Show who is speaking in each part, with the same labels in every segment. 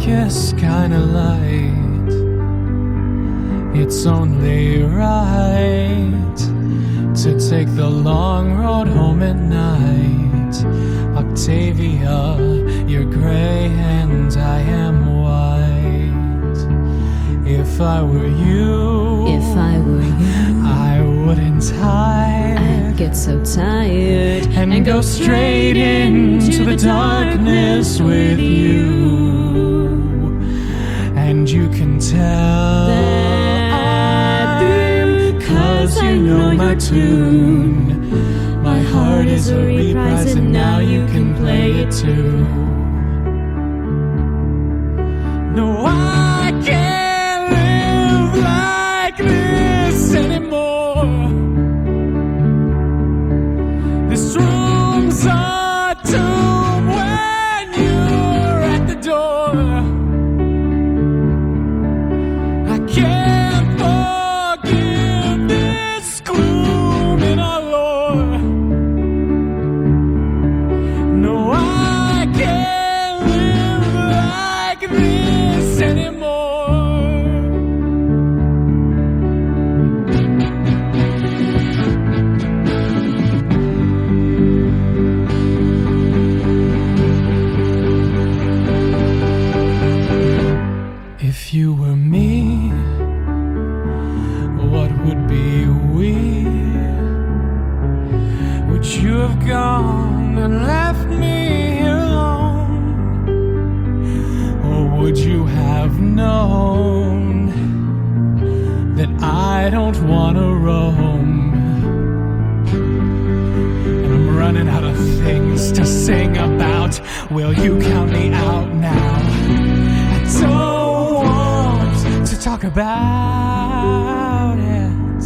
Speaker 1: darkest kind of light. It's only right to take the long road home at night. Octavia, you're gray and I am white. If I were you, I wouldn't hide.
Speaker 2: I'd get so tired
Speaker 1: and go straight into the darkness with you. And you can tell
Speaker 2: that,
Speaker 1: 'cause you know my tune. My heart is a reprise and now you can play it too. No, I can't live like this anymore. This room's a tomb when you're at the door. I can't forgive this gloom in our lore. No, I can't live like this anymore. If you were me, what would be we? Would you have gone and left me here alone? Or would you have known that I don't want to roam? And I'm running out of things to sing about. Will you count me out now? I don't want to talk about it.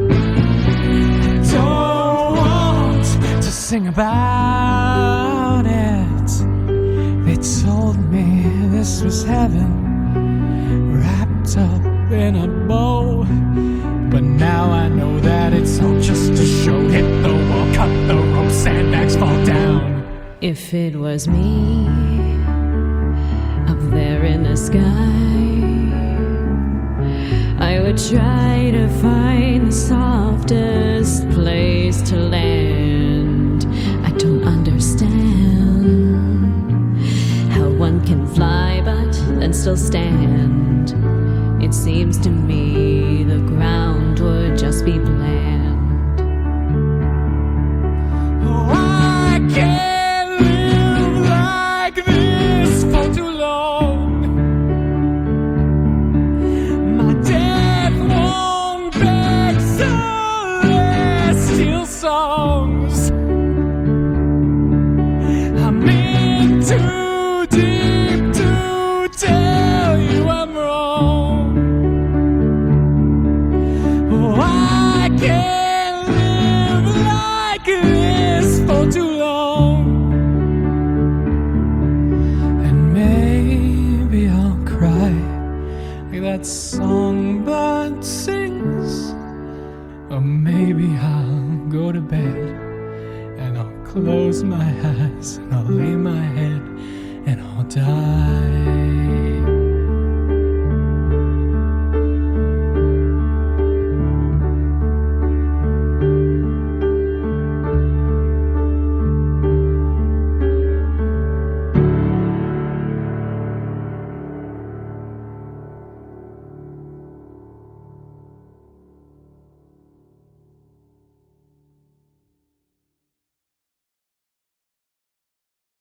Speaker 1: I don't want to sing about it. They told me this was heaven, wrapped up in a bow. But now I know that it's all just a show. Hit the wall, cut the rope, sandbags fall down.
Speaker 2: if it was me up there in the sky, I would try to find the softest place to land. I don't understand how one can fly but then still stand. It seems to me the ground would just be bland.
Speaker 1: Oh, I can't live like this for too long. My death won't beg celestial songs. I'm in too deep to tell you I'm wrong. Oh, I can't live like this for too long. And maybe I'll cry like that songbird sings. Or maybe I'll go to bed and I'll close my eyes and I'll lay my head and I'll die.